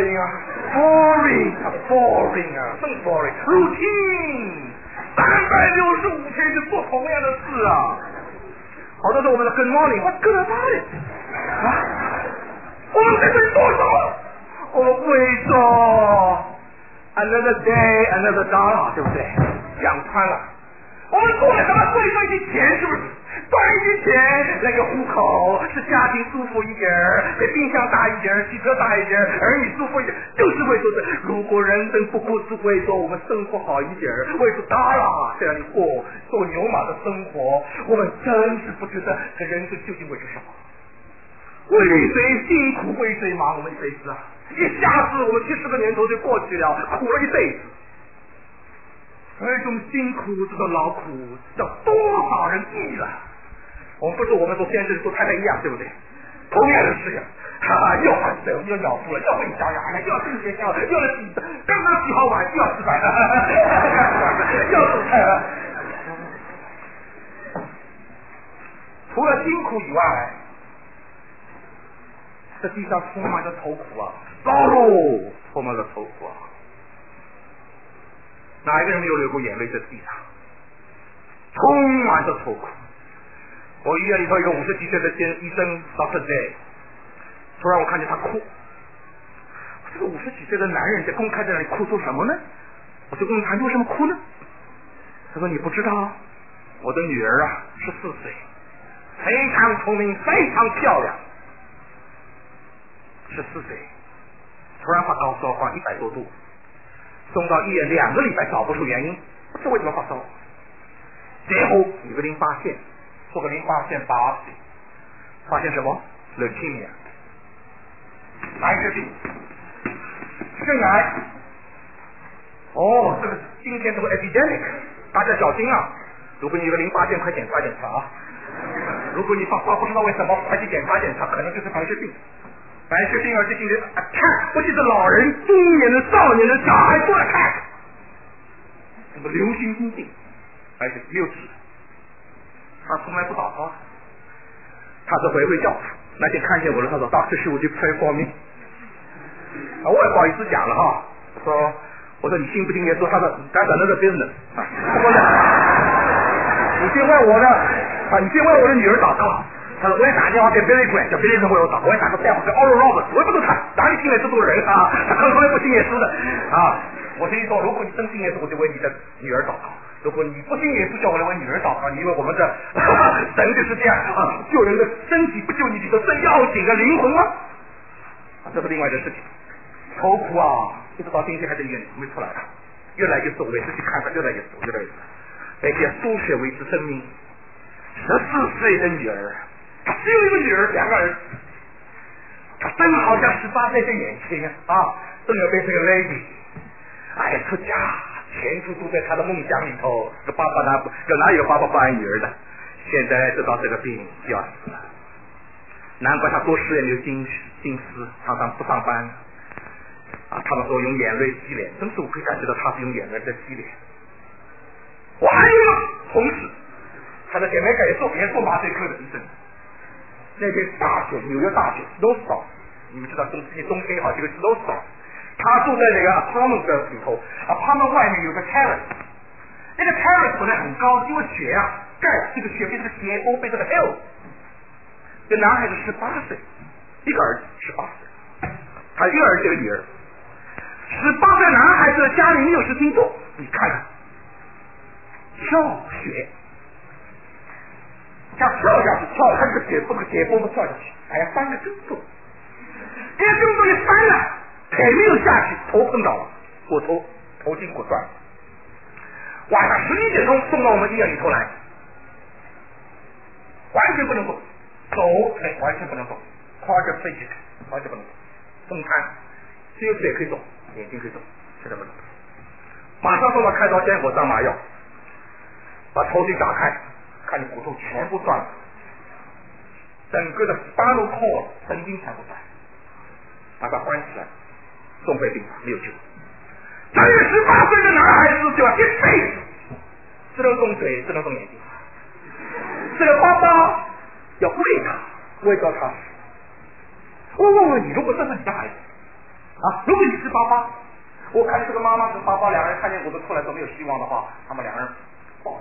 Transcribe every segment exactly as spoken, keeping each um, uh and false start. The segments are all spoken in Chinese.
boring 啊 ，boring 啊 ，boring 啊，更 boring，routine， 三百六十五天就做同样的事啊。好多时候我们的 good morning， good morning 啊，我们在这里做什么？我们不会说 another day another dollar， 对不对？讲穿了，我们做了什么？做一份钱，是不是？赚一些钱，那个户口是家庭舒服一点儿，给冰箱大一点儿，汽车大一点儿，儿女舒服一点，就是为说的。如果人生不过是为说我们生活好一点儿，为说当然这样的过做牛马的生活，我们真是不知道这人生究竟为着什么？为谁辛苦为谁忙？我们一辈子啊，一下子我们七十个年头就过去了，苦了一辈子。这种辛苦，这种劳苦，叫多少人记了？我们不是我们做先生做太太一样，对不对？同样的事情，哈哈，又喊水，又尿布了，又喂小羊了，又要进学校了，又要洗，刚刚洗好碗又要吃饭了，又煮菜了。除了辛苦以外，这地上充满着愁苦啊，糟肉充满了愁苦啊。哪一个人没有流过眼泪在地上？充满着愁苦。我医院里头一个五十几岁的医生 doctor J， 突然我看见他哭。这个五十几岁的男人在公开在那里哭做什么呢？我就问他你为什么哭呢？他说你不知道，我的女儿啊十四岁，非常聪明，非常漂亮，十四岁，突然发高烧，发一百多度。送到医院两个礼拜找不出原因，不知为什么发烧。最后有个淋巴腺，做个淋巴腺拔水，发现什么 ？leukemia， 白血病，肾癌。哦，这个今天这个 epidemic， 大家小心啊！如果你有个淋巴腺，快检查检查啊！如果你发烧不知道为什么，快去检查检查，可能就是白血病。白血病而且今天 attack， 不仅是老人、中年的、少年的、小孩都 attack， 什么流行性病，而且没有治。他从来不祷告，他是回回教徒。那天看见我了，他说 Doctor Shu would you pray for me？ 啊，我也不好意思讲了哈，说我说你信不信耶稣？他说 That's another business。不过呢，你先问我的啊，你先问我的女儿祷告。他说我也打电话给 Billy Graham， 叫 Billy Graham 为我祷，我也打个电话给 Oral Roberts， 我也不知道他哪里进来这么多人啊，他可能从来不信耶稣的啊。我所以说，如果你真信耶稣，我就为你的女儿祷告；如果你不信耶稣，叫我来为女儿祷告，因为我们的神就是这样啊，救人的身体不救你的真要紧的灵魂吗？啊，这是另外的事情。愁苦啊，一直到今天还在医院里没出来了，越来越瘦，每次去看他越来越瘦，越来越瘦，而且输血维持生命。十四岁的女儿。他只有一个女儿，两个儿子。他真好像十八岁的年轻啊，真要变成个 lady。哎呀，出家，前途都在他的梦想里头。这个爸爸呢，这哪有爸爸不爱女儿的？现在得到这个病就要死了，难怪他多事也没有心心思，常常不上班。啊，他们说用眼泪洗脸，真是我可以感觉到他是用眼泪在洗脸。我还有一个同事，他的姐妹也做也做麻醉科的医生。那天大雪，纽约大雪 snowstorm， 你们知道冬天冬天也好，这个 snowstorm， 他住在那个 apartment 里头 ，apartment 外面有个 terrace， 那个 terrace 本来很高，因为雪啊盖这个雪变成斜坡，变成个 hill。这男孩子十八岁，一个儿子十八岁，他一个儿子一个女儿。十八岁男孩子家里没有事情做，你看看，跳雪。像跳下去，跳他这个雪不可解封不跳下去，还要翻个跟头，这个跟头一翻了，腿没有下去，头碰到了，骨头头筋骨断了。晚上十一点钟送到我们医院里头来，完全不能动，走哎完全不能动 ，quadriplegic 完全不能动，风瘫，只有腿可以动，眼睛可以动，现在不能动。马上送到开刀间，我上麻药，把头筋打开。看你骨头全部断了，整个的 spinal cord 神经全部断，把它关起来，送回病房没有救。这个十八岁的男孩子就要一辈子只能动嘴，只能动眼睛。这个爸爸要喂他，喂到他。我问问你，如果这是你的孩子， 啊，如果你是爸爸，我看这个妈妈跟爸爸两人看见我的出来都没有希望的话，他们两人抱着。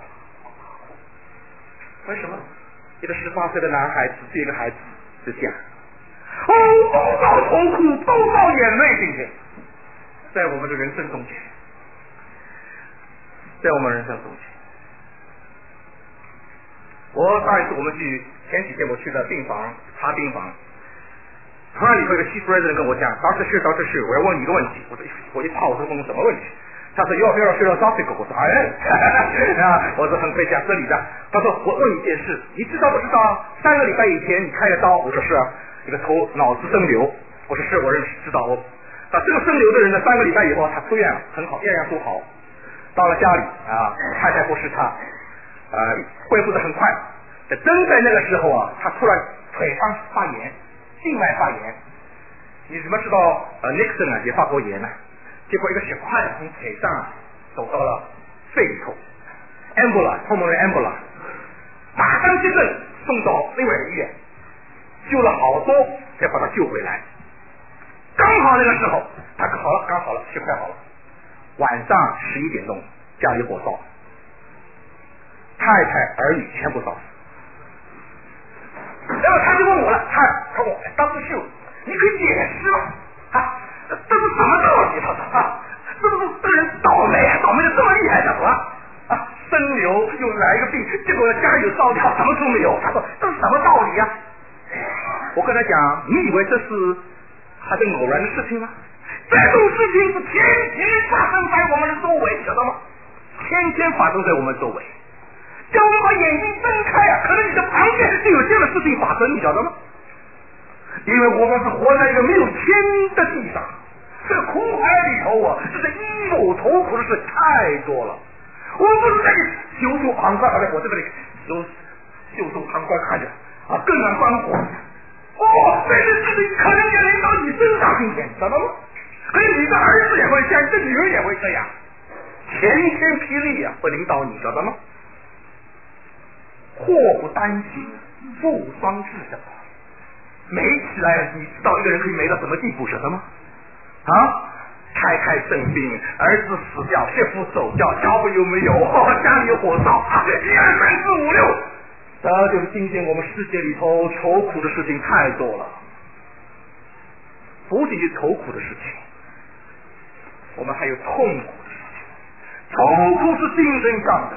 为什么？一个十八岁的男孩子对一个孩子就这样，哦，都遭痛苦，都遭眼泪，今天在我们的人生中间，在我们人生中间。我上一次我们去前几天我去的病房查病房，突然以后一个 chief resident 跟我讲，当时是当时是我要问你一个问题，我说我一怕我说问什么问题？他说要不要 philosophical？ 我说哎，啊，我说很可以讲这里的。他说我问你一件事，你知道不知道？三个礼拜以前你开了刀，我说是，一个头脑子生瘤，我说是，我认识知道。我啊，这个生瘤的人呢，三个礼拜以后他出院了，很好，样样都好。到了家里啊，太太不是他，呃，恢复的很快。正在那个时候啊，他突然腿上发炎，静脉发炎。你怎么知道？呃 ，Nixon 啊也发过炎呢、啊。结果一个血块从腿上走到了肺里头 ，Ebola， 后面的 Ebola， 马上接着送到另外一个医院，救了好多才把他救回来。刚好那个时候，他好了，刚好了，血块好了。晚上十一点钟，家里火烧，太太儿女全部烧死。然后他就问我了，他他问我，当时秀，你可以解释吗？啊？这是什么道理？他说啊，这不是这个人倒霉啊，倒霉的这么厉害的啊啊！生瘤又来一个病，结果家里有烧掉，什么都没有。他说这是什么道理呀、啊？我跟他讲，你以为这是还是偶然的事情吗？这种事情是天天发生在我们的周围，晓得吗？天天发生在我们周围。叫我们把眼睛睁开啊，可能你的旁边就有这样的事情发生，你晓得吗？因为我们是活在一个没有天的地上，这个苦海里头啊，这个一有愁苦的事太多了。我们不是在袖手旁观，好像我这里袖袖手旁观看着啊，更难关火。哦，这些事情可能也临到你身上，今天知道吗？可能你的儿子也会这样，你的女儿也会这样，晴天霹雳啊，会领导你，晓得吗？祸不单行，福双至的。没起来，你知道一个人可以没到什么地步，晓得吗？啊，太太生病，儿子死掉，媳妇走掉，小朋友没有，哦、家里有火烧，一二三四五六，这就是今天我们世界里头愁苦的事情太多了。不仅是愁苦的事情，我们还有痛苦的事情。愁苦是精神上的，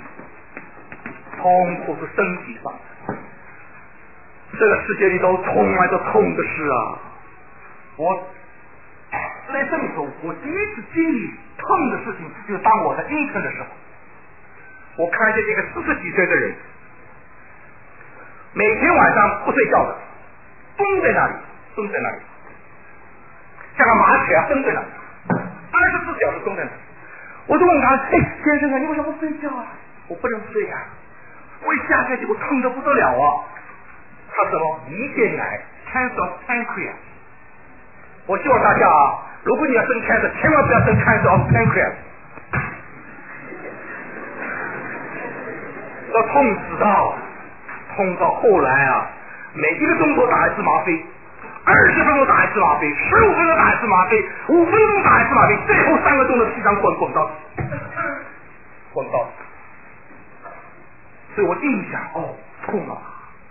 痛苦是身体上的。这个世界里头从来都痛的事啊！我在这里头，我第一次经历痛的事情，就是当我在阴城的时候，我看见一个四十几岁的人，每天晚上不睡觉的，蹲在那里，蹲在那里，像个麻雀啊，蹲在那里，二十四小时蹲在那里。我就问他：“哎，先生啊，你为什么不睡觉啊？”我不能睡啊，我一下下去我痛得不得了啊！他什么胰腺癌 cancer of pancreas。 我希望大家啊，如果你要生 cancer， 千万不要生 cancer of pancreas， 要痛死到痛到后来啊，每一个钟头打一次吗啡，二十分钟打一次吗啡，十五分钟打一次吗啡，五分钟打一次吗啡，最后三个钟的西装滚滚到滚到。所以我印象哦，痛啊！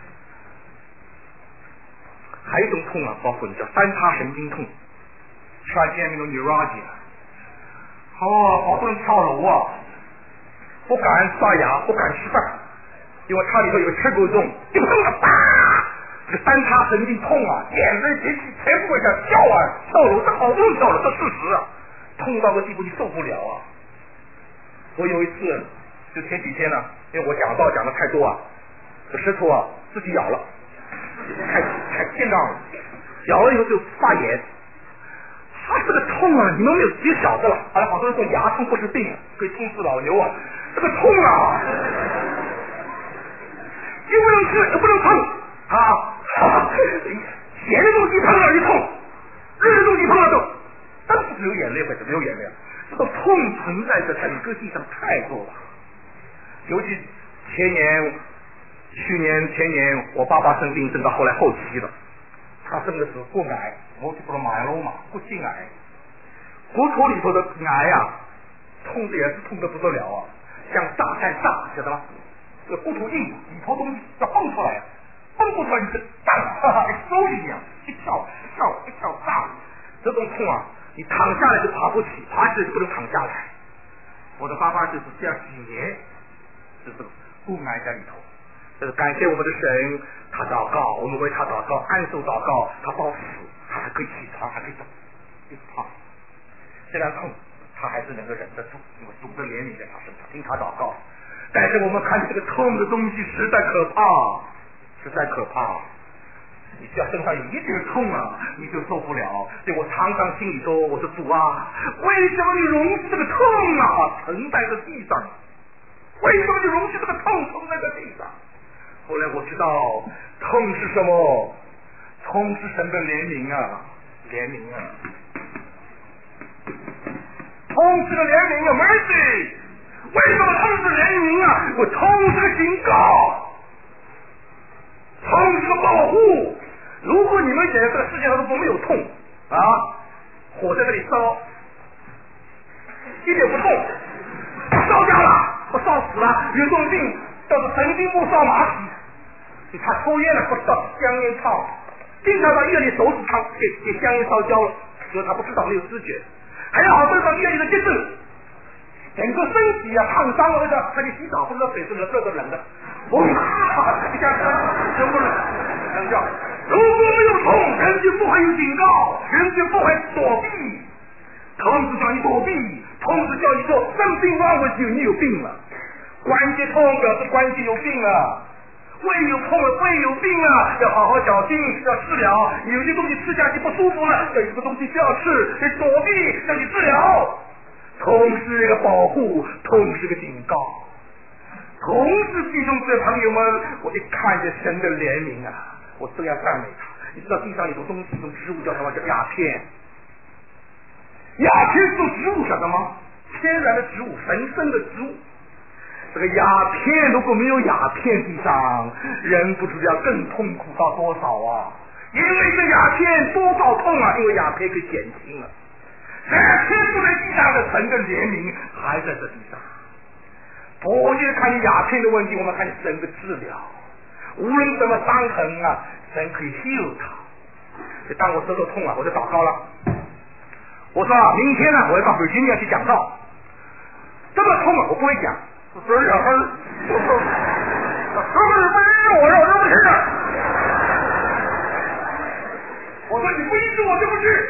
还有一种痛啊，包括你叫三叉神经痛 trigeminal neuralgia。 哦，好多人跳楼啊，不敢刷牙，不敢吃饭，因为它里头有个切口洞，一碰啊，啪！这个三叉神经痛啊，眼泪鼻涕全部像跳啊，跳楼，这好多人跳了，这事实啊，痛到个地步你受不了啊！我有一次就前几天呢、啊，因为我讲道讲的太多啊，这石头啊自己咬了。太太见到了，咬了以后就发炎。他这个痛啊，你们没有别晓得了。好像好多人说牙痛不是病，可以痛死老牛啊！这个痛啊，又不能吃，又不能碰啊！咸的东西碰了就痛，热的东西碰了就，但是没有眼泪，为什么没有眼泪啊？这个痛存在在整个地上太多了，尤其前年。去年前年我爸爸生病，生到后来后期了，他生的是骨癌， 我去不了马路嘛，骨颈癌，骨头里头的癌啊，痛的也是痛得不得了啊，像炸弹炸，晓得吗？这个骨头硬，里头东西要蹦出来，蹦不出来你是炸了，哈哈，跟手一样，一跳一跳一跳炸，这种痛啊，你躺下来就爬不起，爬起来就不能躺下来。我的爸爸就是这样几年，就是骨癌在里头。这是感谢我们的神，他祷告，我们为他祷告，按手祷告，他保死，他还可以起床，还可以走，一直爬。虽然痛，他还是能够忍得住，因为主的怜悯在他身上，听他祷告。但是我们看这个痛的东西实在可怕，实在可怕。你只要身上有一点痛啊，你就受不了。所以我常常心里说：“我说主啊，为什么你容许这个痛啊沉在这地上？为什么你容许这个痛沉在这地上？”后来我知道痛是什么，痛是神的怜悯啊，怜悯啊，痛是个怜悯啊 ，mercy。为什么痛是怜悯啊？我痛是个警告，痛是个保护。如果你们觉得这个世界上都没有痛啊，火在这里烧，一点不痛，烧掉了，我烧死了，有种病叫做神经末梢麻痹。他抽烟了，不知道香烟烫，经常到医院里手指烫，给给香烟烧焦了，所以他不知道，没有知觉。还有好多到医院里的急症，整个身体啊烫伤了，那个他去洗澡，不知道水是热热的冷的，哇，一下子全部冷掉。如果没有痛，人就不会有警告，人就不会躲避。痛是叫你躲避，痛是叫你说something wrong with you，你有病了。关节痛表示关节有病了。胃有痛了，胃有病了，要好好小心，要治疗。有些东西吃下去不舒服了，有一个东西不要吃，你躲避，要你治疗。痛是一个保护，痛是个警告。同是弟兄姊妹朋友们，我一看见神的怜悯啊，我都要赞美他。你知道地上有种东西，一种植物叫什么？叫鸦片。鸦片是种植物，晓得吗？天然的植物，神圣的植物。这个鸦片如果没有鸦片，地上人不知道更痛苦到多少啊！因为这鸦片多少痛啊！因为鸦片可以减轻了。这天父在地上的神的怜悯还在这地上。不是看你鸦片的问题，我们看神的治疗。无论什么伤痕啊，神可以 heal 它。就当我舌头痛啊，我就祷告了。我说、啊、明天呢，我要到北京要去讲道。这么痛啊，我不会讲。所以啊，他说：“他说你不医治我，让我不去的。”我说：“你不医治我就不去。”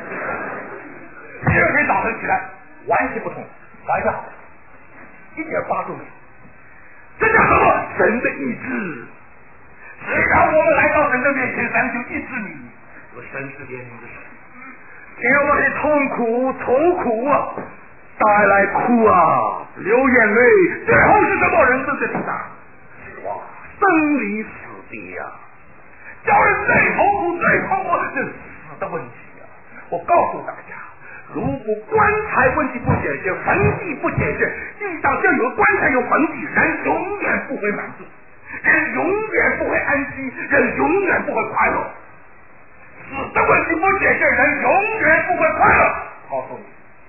第二天早晨起来，完全不同，完全好，一点疤都没有。这叫什么？神的医治。只要我们来到神的面前，神就医治你。我神是怜悯的神，只要我的痛苦、愁苦啊。带来哭啊，流眼泪，最后是什么？人生在地上，哇，生离死别啊，叫人最痛苦、最痛苦是死的问题啊！我告诉大家，如果棺材问题不解决，坟地不解决，地上就有棺材有坟地，人永远不会满足，人永远不会安息，人永远不会快乐。死的问题不解决，人永远不会快乐。告诉你。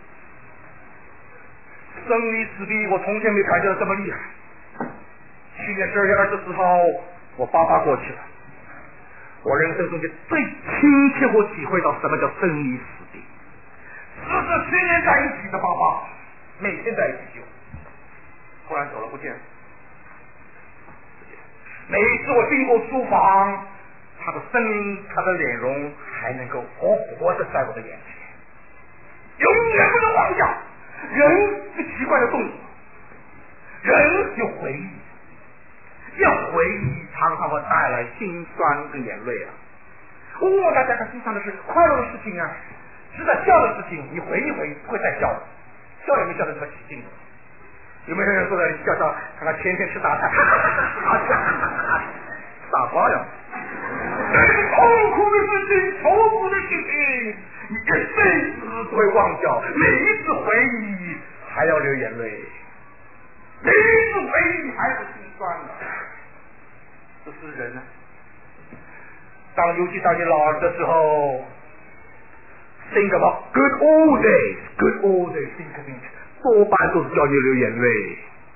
生离死别，我从前没感觉到这么厉害。去年十二月二十四号，我爸爸过去了。我人生中间最亲切或体会到什么叫生离死别。四十七年在一起的爸爸，每天在一起就，突然走了不见了。每一次我经过书房，他的声音、他的脸容还能够活活的在我的眼前，永远不能忘掉。人是奇怪的动物，人有回忆，要回忆常常会带来心酸跟眼泪啊。哦，大家看心酸的是快乐的事情啊，值得笑的事情，你回忆回忆不会再笑了，笑也没笑得这么起劲。有没有人坐在笑笑，看看天天吃大菜，傻瓜呀！这是痛苦的事情，愁苦的事情。你一辈子不会忘掉，每一次回忆还要流眼泪，每一次回忆还是心酸的。这是人啊。当尤其当你老了的时候， think about good old days, good old days, think think， 多半都是叫你流眼泪。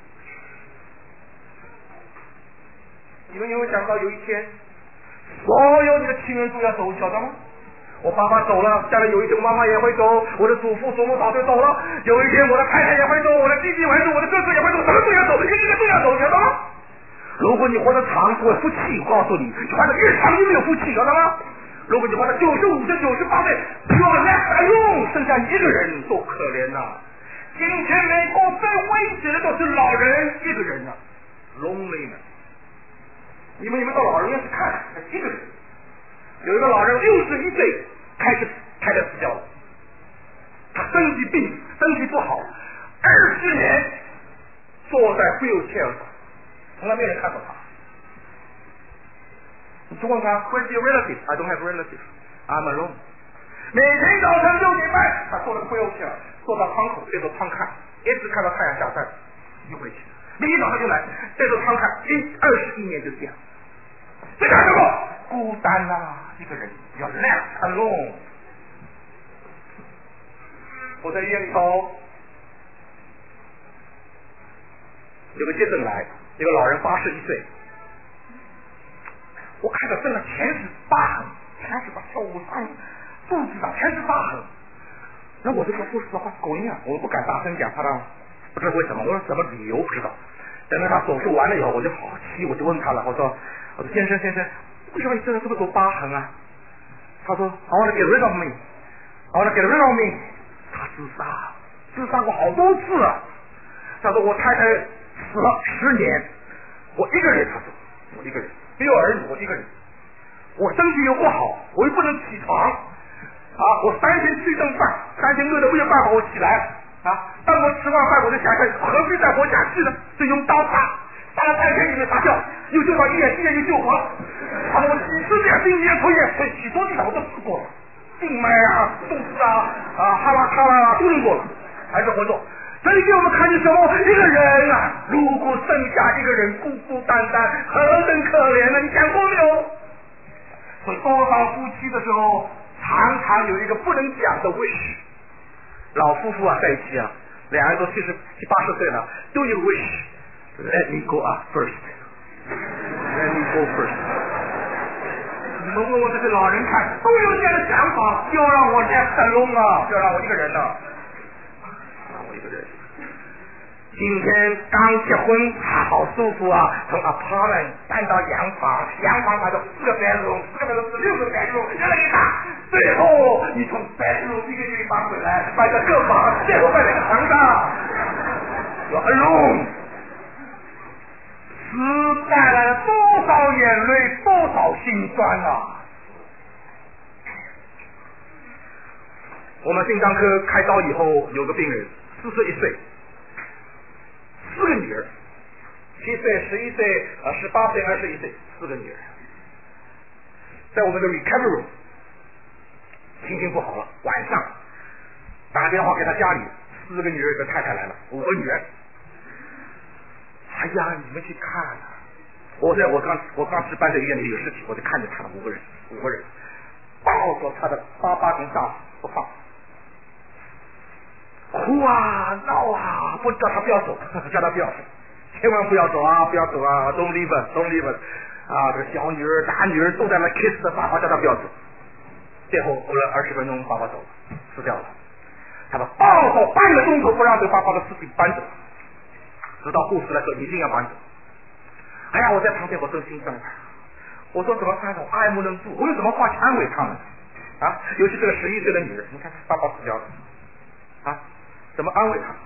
你们有没有想到有一天，所有你的亲人都要走，晓得吗？我爸爸走了，将来有一天我妈妈也会走，我的祖父祖母早就走了，有一天我的太太也会走，我的弟弟也会走，我的哥哥也会走，什么都要走，一个个都要走，晓得吗？如果你活得长，会福气，我告诉你，你活得越长越没有福气，晓得吗？如果你活到九十五岁、九十八岁，只有两用，剩下一个人，多可怜呐、啊！今天美国最危险的都是老人一个人呐、啊、，loneliness。你们你们到老人院去看，一个人，有一个老人六十一岁开始开始死掉了，他身体病，身体不好，二十年坐在 wheelchair 上，从来没有人看过他。你去问他 Where's your relative? I don't have relatives. I'm alone. 每天早晨六点半，他坐了个 wheelchair， 坐到窗口，对着窗看，一直看到太阳下山，又回去。明天早上就来，对着窗看，一二十一年就这样。这个什么？孤单啊，一个人要 left alone。我在医院里头，有个接诊来，一个老人八十一岁。我看到身上全是疤痕，全是疤，手上、肚子上全是疤痕。那我这个护士说话狗音啊，我不敢大声讲，怕他不知道为什么。我说什么理由不知道。等到他手术完了以后，我就好奇，我就问他了，我说：“我说先生先生，为什么你身上这么多疤痕啊？”他说 ：“I want to get rid of me. I want to get rid of me。”他自杀，自杀过好多次啊。他说：“我太太死了十年，我一个人。”他说：“我一个人。”没有儿女，我一个人，我身体又不好，我又不能起床啊！我三天吃一顿饭，三天饿得没有办法我起来啊！当我吃完饭，我就想想何必再活下去呢？就用刀杀，杀了半天也没杀掉，又救到医院，医院又救活了。啊！我几十年病医院抽烟，许多地方我都试过了，静脉啊、肚子啊、啊哈拉哈拉啊都弄过了，还是活着。这里给我们看见什么？一个人啊，如果剩下一个人孤孤单单，何等可怜呢？你想过没有？所以多少夫妻的时候，常常有一个不能讲的 wish。老夫妇啊，在一起啊，两人都七十七八十岁了，都有 wish。Let me go up first. Let me go first. 你们问问这些老人看，都有这样的想法，就让我 left alone 啊，就让我一个人呢、啊。我一个人，今天刚结婚，好舒服啊！从 apartment 搬到洋房，洋房买了四个 bedroom， 四个 bedroom 是六个 bedroom， 越来越大。最后你从 bedroom 一个一个搬回来，买个客房，最后买了个床上。有 alone， 死带来了多少眼泪，多少心酸啊！我们心脏科开刀以后，有个病人。四十一岁，四个女儿，七岁、十一岁、呃十八岁、二十一岁，四个女儿，在我们的 recovery room， 心情不好了，晚上打电话给他家里，四个女儿跟太太来了，五个女儿。哎呀，你们去看啊！我在我刚我刚值班在医院里有事情，我就看着他们五个人，五个人抱着他的爸爸跟丈夫不放。哭啊闹啊，不叫他不要走，叫他不要走，千万不要走啊，不要走啊 ，Don't leave us, Don't leave us 啊！这个小女儿、大女儿都在那 kiss 的爸爸，叫他不要走。最后过了二十分钟，爸爸走了，死掉了。他们抱着半个钟头不让这爸爸的尸体搬走，直到护士来说一定要搬走。哎呀，我在旁边我真心酸，我说怎么办呢？我爱莫能助，我有什么话去安慰他们啊？尤其这个十一岁的女儿，你看爸爸死掉了啊。怎么安慰他？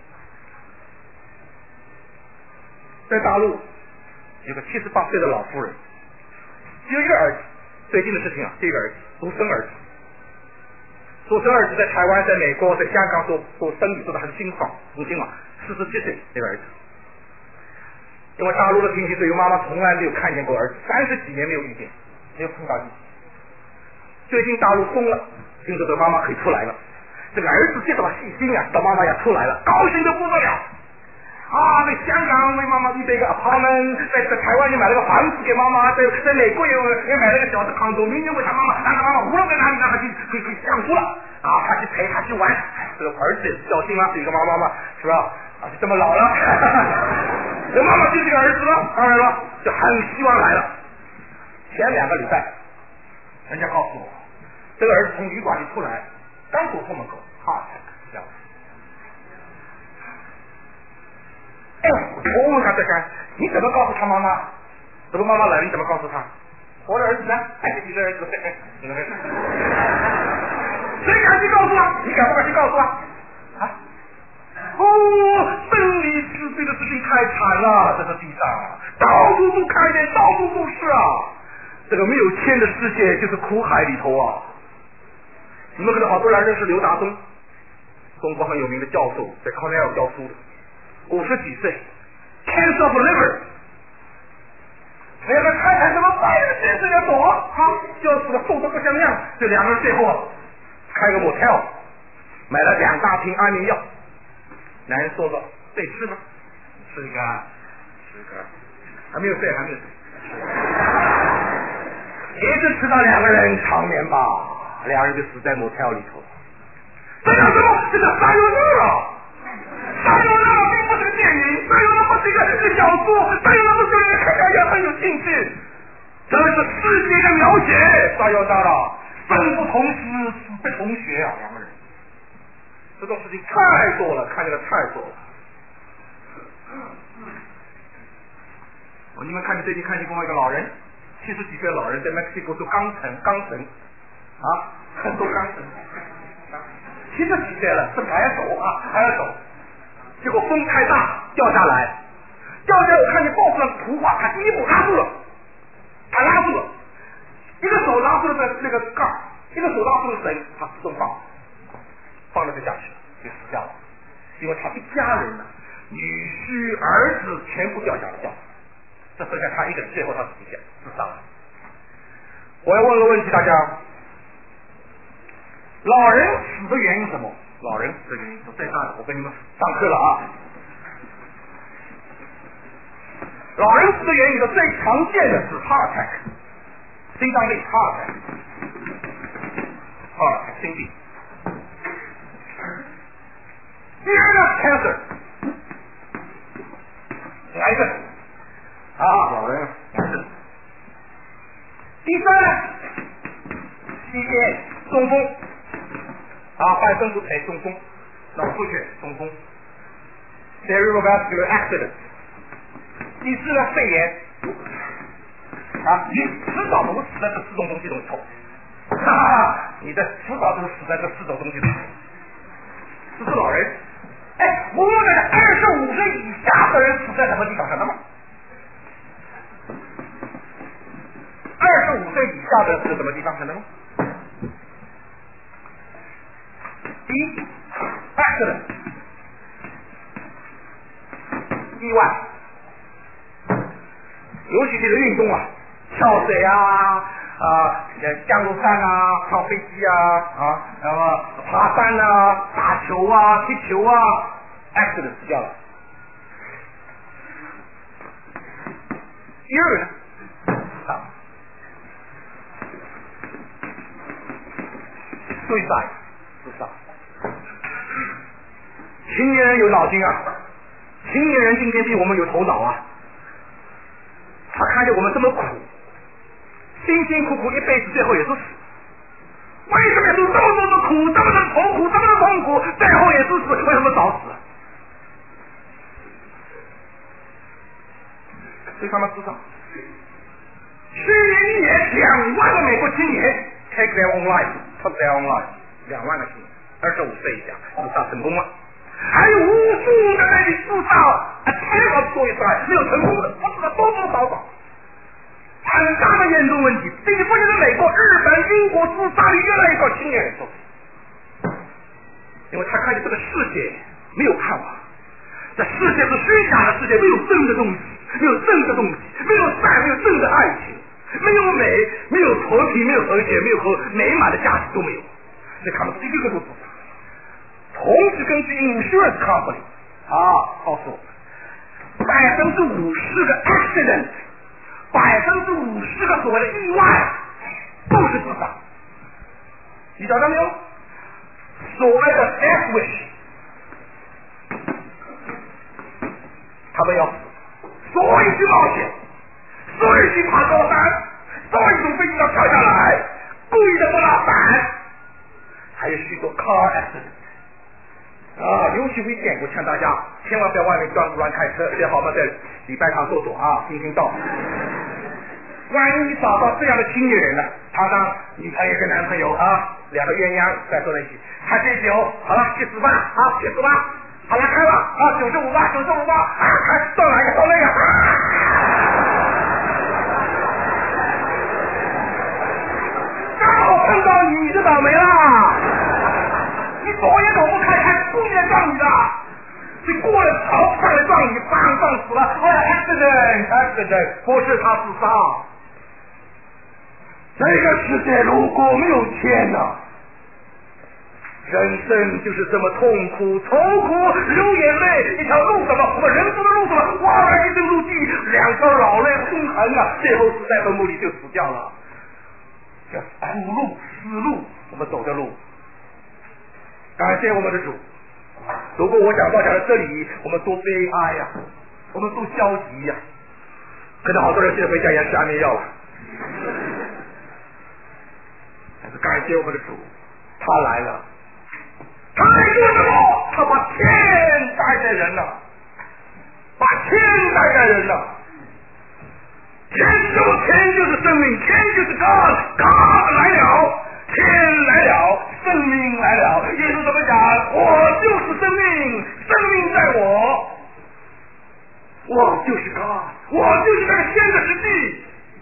在大陆有个七十八岁的老妇人，只有一个儿子。最近的事情啊，这个儿子独生儿子，独生儿子在台湾、在美国、在香港做做生意做得很兴爽，如今啊，四十七岁这个儿子。因为大陆的亲戚对于妈妈从来没有看见过儿子，三十几年没有遇见，没有碰到你。最近大陆封了，听说这个妈妈可以出来了。这个儿子见到细心啊，到妈妈要出来了，高兴的不得了。 啊，在香港为妈妈预备个 apartment， 在在台湾也买了个房子给妈妈，在在美国也也买了个小的 condo， 明年为他妈妈，让他妈妈无论在哪里让他去可以可以享福了啊，他去陪他去玩。这个儿子也是孝心啊，是一个妈妈嘛，是吧？啊，这么老了，这妈妈就是个儿子了，当然了，就很希望来了。前两个礼拜，人家告诉我，这个儿子从旅馆里出来，刚走出门口，哈，这样。哎，我问他这个，你怎么告诉他妈妈？这个妈妈来了，你怎么告诉他？我的儿子呢？哎，你的儿子，谁敢去告诉啊？你敢不敢去告诉啊？啊？哦，生离死别的事情太惨了，在这地上，到处都看见，到处都是啊。这个没有天的世界就是苦海里头啊。你们可能好多人认识刘达东，中国很有名的教授，在 Cornell 教书的。五十几岁 ，cancer of liver， 两个太太怎么办？先生要走了，啊，要死了，瘦得不像样。这两个人最后开个 motel， 买了两大瓶安眠药。男人说说，得吃吗？吃一个，吃一个，还没有睡，还没有睡。一直吃到两个人长眠吧，两人就死在 motel 里头。这叫什么？这叫撒油热啊！撒油热并不是个电影，撒油热不是一个一个小说，撒油热不是一个看起来很有兴趣，这是世界的描写。撒油热了，生不同时，死不同学啊，两个人。这种事情太多了，看见的太多了。哦，你们看见最近看见过一个老人，七十几岁的老人在 Mexico 做钢城，钢城啊，做钢城。七十几岁了，这还要走啊，还要走。结果风太大，掉下来，掉下来我看见报纸上图画，他第一步拉住了，他拉住了，一个手拉住了那那个杠，一个手拉住了绳，他自动放，放了就下去了，就死掉了。因为他一家人呢，女婿、儿子全部掉下了掉，这剩下他一个人，最后他自己自杀了。我要问个问题，大家。老人死的原因是什么？老人死的原因是最大的，我跟你们上课了啊。老人死的原因是最常见的是 heart attack， 心脏病 heart attack，heart attack 心病。第二个 cancer， 癌症啊，老人癌症。第三呢，吸烟、中风。啊，半身不遂、中风、脑出血、中风 ，cerebrovascular accident。第四呢，肺炎。啊，你迟早都会死在这四种东西里头。哈哈，你的迟早都会死在这四种东西里头。这是老人。哎，我问问二十五岁以下的人死在什么地方？看到吗？二十五岁以下的人死在什么地方？看到吗？第一 ，accident， 意外，尤其这个运动啊，跳水啊，啊，降落伞啊，跳飞机啊，啊，然后爬山啊，打球啊，踢球啊 ，accident 死掉了。第二呢，啊 ，suicide， 自杀。青年人有脑筋啊，青年人今天比我们有头脑啊。他看见我们这么苦，辛辛苦苦一辈子，最后也是死。为什么要受这么多的苦，这么的痛苦，这么的痛苦，最后也是死？为什么早死？所以他们自杀。去年一年，两万个美国青年 take their own life，take their own life， 两万个青年，二十五岁以下自杀成功了。还有无数的那里自杀 attempt of suicide 没有成功的，不知道多多少少，很大的严重问题。并且不仅是美国、日本、英国自杀率越来越高，青年人受，因为他看见这个世界没有看法，这世界是虚假的世界，没有真的东西，没有真的东西，没有善，没有真的爱情，没有美，没有和平，没有和谐，没有和美满的价值都没有，所以他们一个个都自杀。同时根据 insurance company 啊告诉我， 百分之五十个 accident， 百分之五十个所谓的意外都是自杀。你找到没有？所谓的 death wish， 他们要死，所以去冒险，所以去爬高山，所以从飞机上跳下来，故意的不拉伞，还有许多 car accident。啊，尤其危险，我劝大家千万不要外面乱乱开车，最好嘛在礼拜堂坐坐啊，听听道。万一你找到这样的青年人了，他当女朋友跟男朋友啊，两个鸳鸯再坐在一起，还这酒，好了，去死吧，啊，去死吧，好了，开吧，啊，九十五吧，九十五吧，啊，开到哪个到那个，啊，刚好碰到你，你就倒霉了。你左眼口不开，还故意撞你的，你过了桥快来撞你，棒撞死了，后来 accident accident， 不是他自杀。这个世界如果没有钱呢、啊，人生就是这么痛苦、愁苦、流眼泪，一条路什么，我们人生的路什么，哇啦一声入地，两条老泪纵横啊，最后死在坟墓里就死掉了。这苦路、死路，我们走的路。感谢我们的主。如果我讲到讲到这里，我们多悲哀呀、啊，我们多消极呀、啊，可能好多人现在回家也吃安眠药了。但是感谢我们的主，他来了，他来做什么？他把天带给人了，把天带给人了。天是什么？天就是生命，天就是 God，God 来了。天来了，生命来了。耶稣怎么讲？我就是生命，生命在我，我就是God，我就是那个天的实际。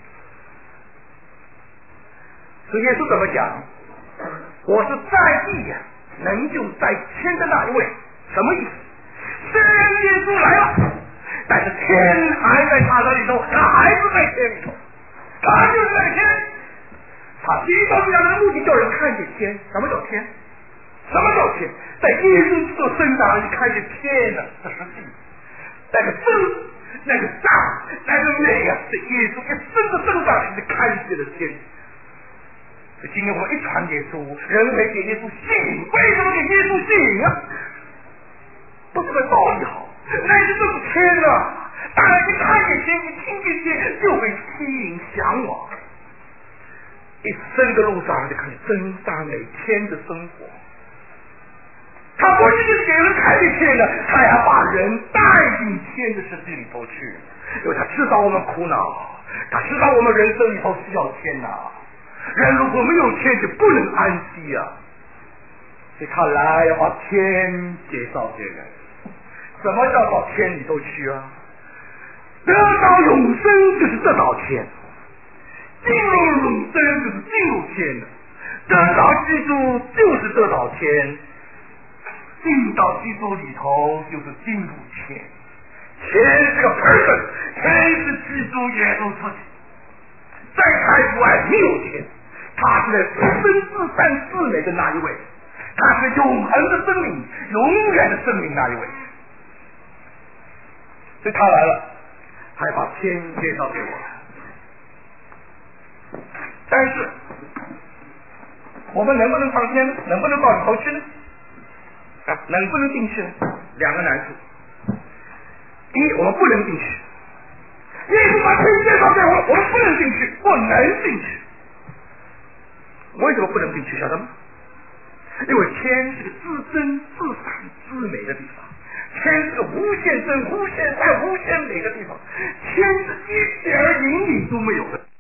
所以耶稣怎么讲？我是在地呀、啊，能就在天的那一位。什么意思？虽然耶稣来了，但是天还在他的里头，他还是在天里头，他就是在天。他第一道这样的目的叫人看见天。什么叫天？什么叫天？在耶稣基督身上你看见天的这实际，那个真，那个大，那个美啊，在耶稣一生的身上你看见了天。今天我们一传耶稣，人没给耶稣信，为什么给耶稣信啊？不是个道理好，那是这个天啊！当然你看见天，你听见天，就会吸引向往。一生的路上就看见真善美天的生活。他不是就是给人看见天的，他还把人带进天的世界里头去，因为他知道我们苦恼，他知道我们人生里头需要天哪、啊。人如果没有天就不能安息啊，所以他来要把天介绍给人。什么叫到天里头去啊？得到永生就是得到天，进入永生就是进入天的，得到基督就是得到天，进到基督里头就是进入天。天是个 person， 天是基督耶稣自己，在他以外没有天，他是在自生自善自美的那一位，他是永恒的生命，永远的生命那一位。所以他来了，还把天介绍给我。但是我们能不能上天？能不能到里头去呢？啊，能不能进去呢？两个难处。第一，我们不能进去。耶稣把天介绍给我，我们不能进去，不能进去。为什么不能进去？晓得吗？因为天是个自真自善自美的地方，天是个无限真无限善无限美的地方，天是一点阴影都没有的。